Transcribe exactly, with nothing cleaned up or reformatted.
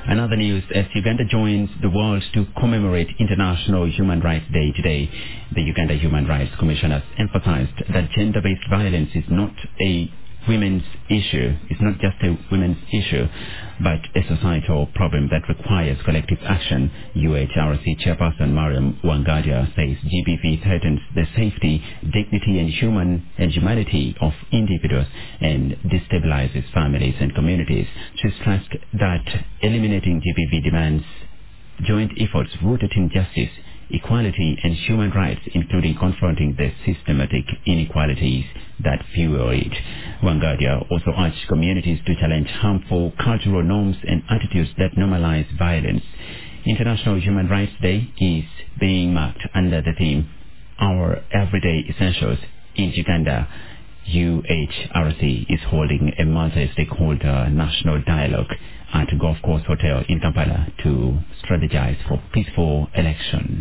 Another news, as Uganda joins the world to commemorate International Human Rights Day today, the Uganda Human Rights Commission has emphasized that gender-based violence is not a women's issue. It's not just a women's issue, but a societal problem that requires collective action. U H R C chairperson Mariam Wangadia says G B V threatens the safety, dignity and human and humanity of individuals and destabilizes families and communities. She stressed that eliminating G B V demands joint efforts rooted in justice, equality and human rights, including confronting the systematic inequalities that fuel it. Wangadia also urged communities to challenge harmful cultural norms and attitudes that normalize violence. International Human Rights Day is being marked under the theme Our Everyday Essentials in Uganda. U H R C is holding a multi-stakeholder national dialogue at Golf Course Hotel in Kampala to strategize for peaceful elections.